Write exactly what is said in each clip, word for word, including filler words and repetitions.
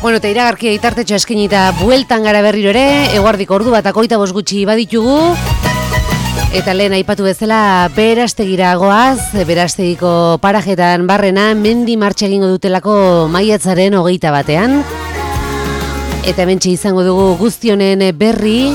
Bueno, eta iragarkia itartetxo eskenita bueltan gara berriro ere, eguardiko ordu bat akoita bost gutxi baditugu. Eta lehen aipatu bezala Berastegira goaz, Berastegiko parajetan barrena, mendi martxa egingo dutelako maiatzaren hogeita batean. Eta hementxe izango dugu guztionen berri,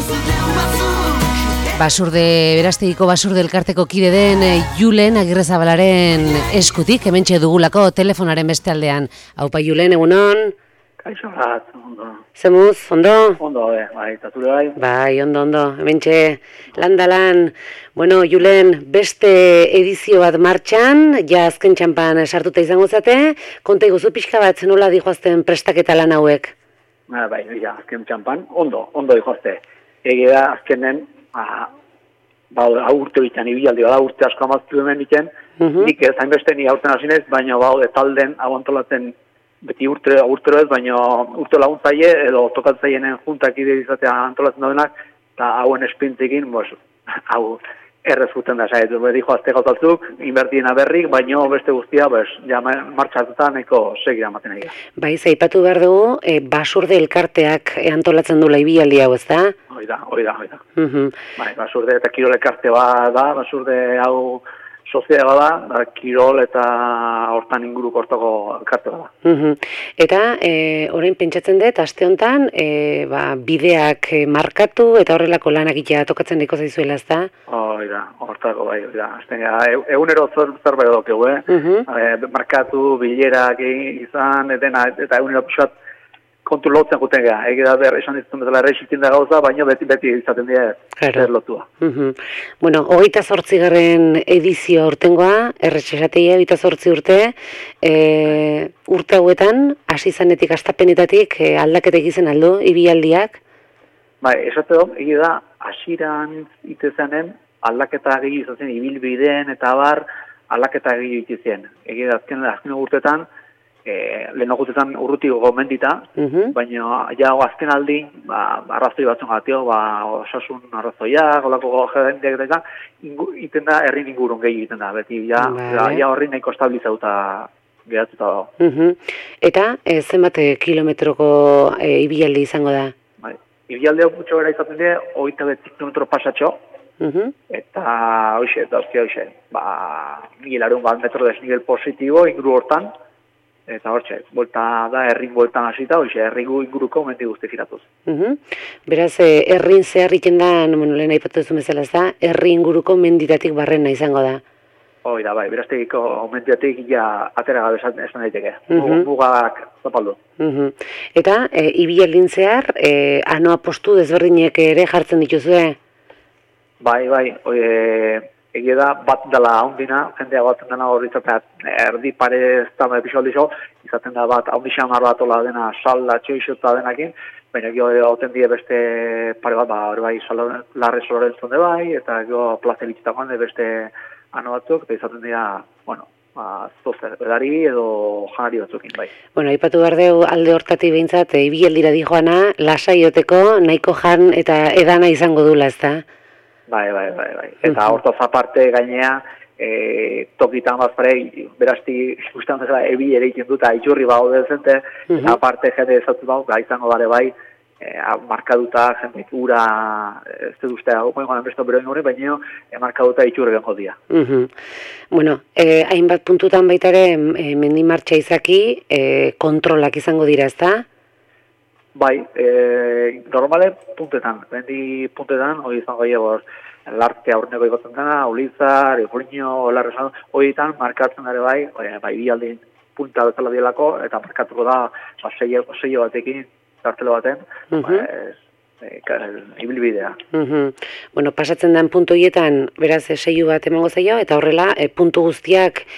Basurde, Berastegiko Basurde elkarteko kide den Julen Agirrezabalaren eskutik, hementxe dugulako telefonaren beste aldean. Haupa Julen, egunon? Kaixo bat, ondo. Zemuz, ondo? Ondo, eh, bai, eta zure bai? Bai, ondo, ondo, hementxe landalan. Bueno, Julen, beste edizio bat martxan, ja azken txampan sartuta izango zate, konta iguzu pixka bat nola dihoazten prestaketa lan hauek? Ba, bai, ja, azken txampan, ondo, ondo dihoazte. Ege da, azkenen, ba, ba, aurte bitan ibialdi, bada urte asko amaztu hemen iken, uh -huh. nik ez hainbeste ni aurten hasinez, baina baude talden aguantolatzen beti urte, urtero ez, baina urte laguntzaile edo tokatzaienen juntak ide izatea antolatzen daudenak, eta hauen espintzekin, bos, hau errez guten da, zaitu, dijo azte gauzatzuk, inbertiena berrik, baina beste guztia, bes, ja martxatuta neko segira maten egia. Bai, zaipatu behar dugu, e, Basurde elkarteak antolatzen dula ibialdi hau, ez da? Hoi da, hoi da, hoi da. Uh -huh. Bai, Basurde eta Kirol elkarte bat da, Basurde hau sozia bada, da, Kirol eta hortan inguruko hortako elkarte bada. Uh -huh. Eta, e, orain pentsatzen dut, aste honetan, e, ba, bideak markatu eta horrelako lanak itea tokatzen daiko zaizuela, ez da? Hoi da, hortako bai, hoi da. Egunero zerbait dokeu, eh? Uh -huh. e, markatu, bilerak izan, dena, eta egunero pixat kontu lotzen guten gara. Ege da behar, esan ditzen bezala errexitin da gauza, baina beti beti izaten dira zer lotua. Uh -huh. Bueno, hogeita zortzigarren edizio aurtengoa, erretxesateia, hogeita zortzi urte, e, urte hauetan, hasi zanetik, astapenetatik, e, aldaketek izan aldo, ibialdiak? Bai, esate dut, ege da, hasiran itezanen, aldaketa gehi izazen, ibilbideen eta bar, aldaketa gehi itezen. Ege da, azken, azken urtetan, E, lehen ogutetan urrutiko gomendita, uh -huh. baina ja azken aldi, ba, arrazoi batzun gatio, ba, osasun arrazoiak, olako jendeak eta iten da, herrin ingurun gehi egiten da, beti, ja, ja, ja horri nahiko estabilizauta geratuta dago. Uh -huh. Eta, e, zenbat kilometroko e, ibialdi izango da? Bai, ibialdi hau gutxo gara izaten dira, hogeita bederatzi kilometro pasatxo, uh -huh. eta hoxe, eta hoxe, hoxe, ba, milarun bat metro desnivel positibo, inguru hortan, eta hortxe, buelta da, herrin bueltan hasita, hoxe, herrigu inguruko mendi guzti giratuz. Uh -huh. Beraz, herrin zehar iken da, no, lehen aipatu duzu bezala ez da, herri inguruko menditatik barrena izango da. Hoi da, bai, Berastegiko menditatik ja atera gabe esan daiteke, uh -huh. mugak zapaldu. Uh -huh. Eta, e, ibialdin zehar, e, anoa postu desberdinek ere jartzen dituzue? Bai, bai, oie, egia da, bat dela ondina, jendea batzen dena hori izatea, erdi pare ez da episoldi zo, izaten da bat, ondixan arbatola dena, salda, txoixota denakin, baina gio hauten die beste pare bat, ba, hori bai, larre solorentzun de bai, eta gio plazelitxitakoan de beste ano batzuk, eta izaten dira, bueno, ba, zozer, edari edo janari batzukin, bai. Bueno, aipatu behar deu alde hortatik behintzat, e, ibialdira dijoana, lasaioteko, nahiko jan eta edana izango dula, ez da? Bai, bai, bai, bai. Eta hortoz aparte gainea, e, tokitan bazpare, Berasti guztan bezala ebi ere iten dut, itxurri bau dezente, uh-huh. eta aparte jende ezatu bau, ga izango bare bai, e, markaduta jende ura, ez dut uste, hau moen besto beroin hori, baina e, markaduta itxurri gengo dia. Uh-huh. Bueno, eh, hainbat puntutan baitare, e, mendi martxa izaki, e, kontrolak izango dira, ez da? Bai, e, normale puntetan, bendi puntetan, hori izango gehiago, larte aurreneko ikotzen dena, Ulizar, Eufrinio, Larresan, horietan markatzen dara bai, bai, bi aldin punta bezala dielako, eta markatuko da, ba, seio batekin, kartelo baten, uh -huh. ba, ez, e, ibilbidea. Uh -huh. Bueno, pasatzen den puntu horietan, beraz, seio bat emango zaio, eta horrela, e, puntu guztiak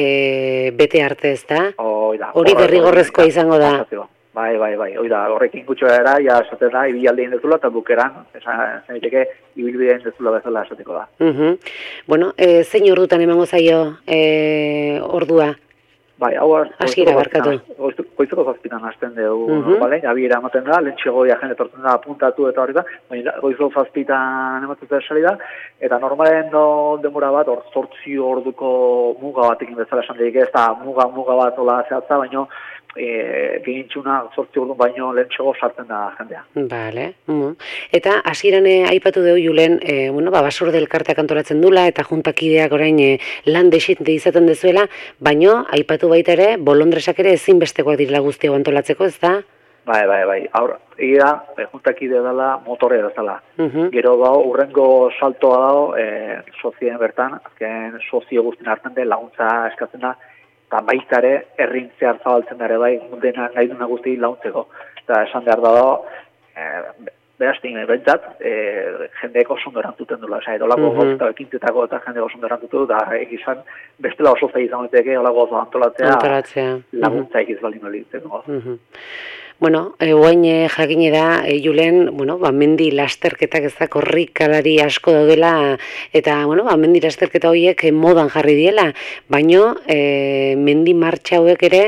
e, bete arte ez da? Hori derrigorrezkoa izango da. Pasatio. Bai, bai, bai, hoi da, horrekin gutxo era, ja, esaten da, ibialde indezula, eta bukeran, esan egiteke, ibilbidea indezula bezala esateko da. Uh -huh. Bueno, e, zein ordutan emango zaio e, ordua? Bai, hau Hasiera barkatu. Goizeko zazpitan hasten dugu, uh -huh. bale, abiera ematen da, lentxegoia jende tortzen da, puntatu eta hori da, baina goizeko zazpitan ematen da esali da, eta normalen no, demora bat, hor zortzi orduko muga batekin bezala esan daik, ez da muga, muga bat ola zehatza, baina e, gehintxuna zortzi ordu baino lehen txego sartzen da jendea. Bale. Mm. Eta hasieran eh, aipatu dugu Julen, eh, bueno, ba, basurde elkarteak antolatzen dula, eta juntakideak orain eh, lan desinte izaten dezuela, baino aipatu baita ere, bolondresak ere ezinbestekoak direla guzti hau antolatzeko, ez da? Bai, bai, bai. Aur, egia, e, juntakide dela, motore dela. Uh-huh. Gero dago, urrengo saltoa dago, e, sozien bertan, azken sozio guztien hartzen den laguntza eskatzen da, eta baita ere, errintzea zabaltzen dara bai, dena nahi duna guzti laguntzeko. Eta esan behar da dago, e, beraztik, bentsat, e, jendeeko oso erantuten dula. Osa, edolako uh-huh. gozta ekintzetako eta jendeeko oso erantutu, da egizan, bestela oso zain izan daiteke, olako oso antolatzea, antolatzea. laguntza Uh-huh. egiz balin olitzen. Uh-huh. Bueno, e, guain e, jakine da, e, Julen, bueno, ba, mendi lasterketak ez da korrikalari asko daudela, eta, bueno, ba, mendi lasterketa horiek e, modan jarri diela, baino, e, mendi martxa hauek ere,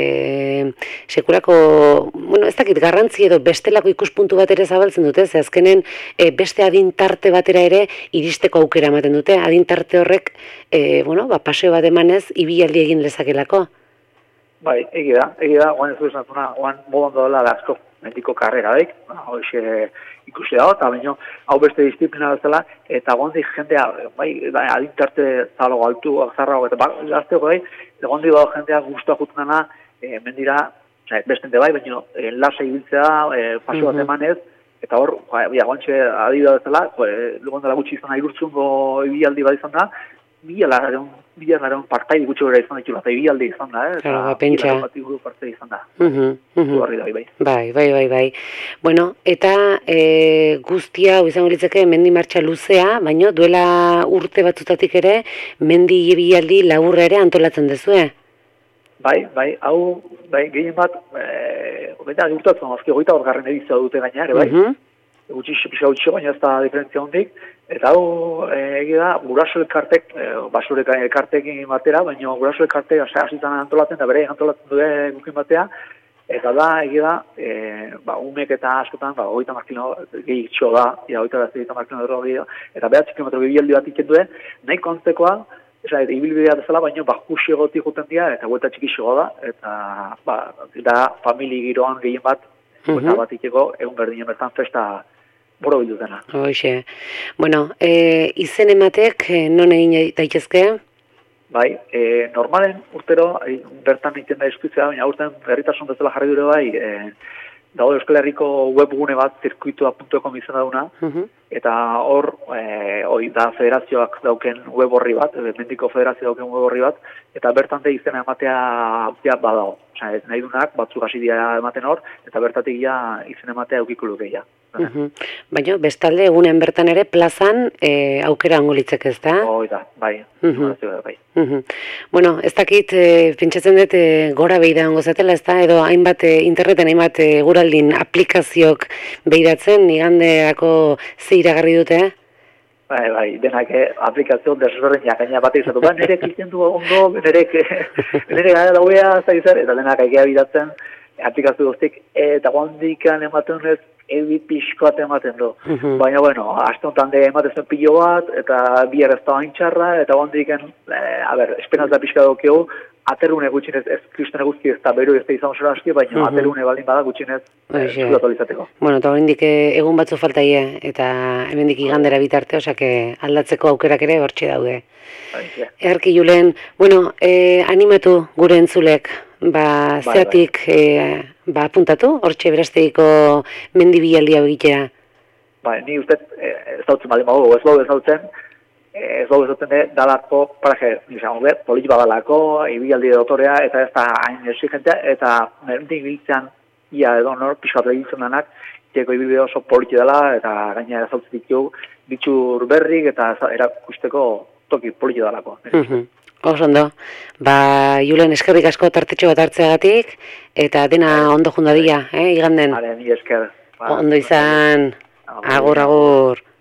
e, sekulako, bueno, ez dakit, garrantzi edo bestelako ikuspuntu bat ere zabaltzen dute, ze azkenen e, beste adintarte batera ere iristeko aukera ematen dute, adintarte horrek, e, bueno, ba, paseo bat emanez, ibilaldi egin lezakelako. Bai, egi da, egi da, guan ez du esan zuna, guan modan doela asko mendiko karrera daik, hoxe ikusi dago, eta baino, hau beste disiplina bezala, eta guandik jendea, bai, adintarte zalago altu, zarrago, eta bak, gazteko bai, eta guandik dago jendea guztua jutundana, e, mendira, bestente bai, baino, e, lasa ibiltzea, e, pasio bat emanez, eta hor, ja, guantxe adibidea bezala, e, lugon dela gutxi izan agurtzungo ibialdi bat izan da, bilalarun, bilalarun partai gutxi gara izan ditula, eta ibialdi izan da, eh? Claro, ba, pentsa. Partai izan da. Uh-huh, uh-huh. Horri da, bai. Bai, bai, bai, bai. Bueno, eta e, guztia, izango litzeke, mendi martxa luzea, baino duela urte batzutatik ere, mendi ibialdi laburra ere antolatzen dezue. Bai, bai, hau, bai, gehien bat, e, eta urtatzen, azki, goita horgarren edizioa dute gaina ere, bai. Uh-huh. Gutxi pixka gutxi, baina ez da diferentzia hondik, eta hau egia da, guraso elkartek, e, basure elkartekin batera, baina guraso elkartek hasitan antolatzen, da bere antolatzen dure gukin batea, eta da, egia da, e, ba, umek eta askotan, ba, hogeita markino gehi txo da, ja, hogeita da, hogeita markino dero gehi da, eta behatzi kilometro bibildi bat iken duen, nahi kontzekoa, esa, ibilbidea bezala, baina bakusi egotik juten dira, eta gueta txikixo da, eta, ba, da, famili giroan gehien bat, gueta bat ikeko, egun berdinen bertan festa, boro bildu dena. Hoxe. Bueno, e, izen ematek non egin daitezke? Bai, e, normalen urtero e, bertan egiten da eskuitzea, baina urten berritasun bezala jarri dure bai, e, dago Euskal Herriko webgune bat, zirkuitua puntu com izan dauna, uh-huh. eta hor, e, hori da federazioak dauken web horri bat, mendiko federazio dauken web horri bat, eta bertan da izena ematea ja, badago. Osa, ez nahi dunak, batzuk hasi dira ematen hor, eta bertatik ja izen ematea eukikulu gehiago. Uh-huh. Baina, bestalde, egunen bertan ere, plazan e, aukera hango litzek ez da? Hoi da, bai. Uh-huh. bai. Uh-huh. Bueno, ez dakit, e, pentsatzen dut, e, gora behida hango zatela, ez da? Edo hainbat, e, interneten hainbat e, guraldin aplikaziok behidatzen, igandeako ze iragarri dute, eh? Bai, bai, denak aplikazio desberdinak gaina bat izatu. Ba, nerek egiten du ondo, nerek, nerek gara dauea, zaizar, eta denak egea bidatzen aplikazio guztik, eta guandikan ematen ez, ebi pixkoat ematen du. Uh-huh. Baina, bueno, aste honetan de ematen zuen pilo bat, eta bihar ez da hain txarra, eta guandikan, eh, a ber, esperantza pixka daukeu, aterrune gutxinez, ez kristene guzti ez da beru ez da izan oso aski, baina uh-huh. aterrune baldin bada gutxinez eskuratu izateko. Bueno, eta horendik egun batzu faltaie, eta hemendik igandera bitarte, osake aldatzeko aukerak ere hortxe daude. Erki Julen, bueno, eh, animatu gure entzulek, ba, zeatik bai, bai. E, ba, apuntatu, hortxe berazteiko mendibialdia egitea. Ba, ni uste ez dautzen baldin bago, ez bau ez dautzen, ez bau ez dautzen de, dalako, paraje, nizan, hobe, politi badalako, ibialdi dotorea, eta ez da hain exigentea, eta mendik biltzean, ia edo nor, pixkat egiten denak, teko ibilbide oso politi dela, eta gaina ez dautzen ditu, bitxur berrik, eta erakusteko toki politi dalako. Uh-huh. Oso ondo, ba, Julen eskerrik asko tartetxo bat hartzeagatik, eta dena ondo jundadia, eh, iganden. Hale, ni esker. Ondo izan, agur, agur.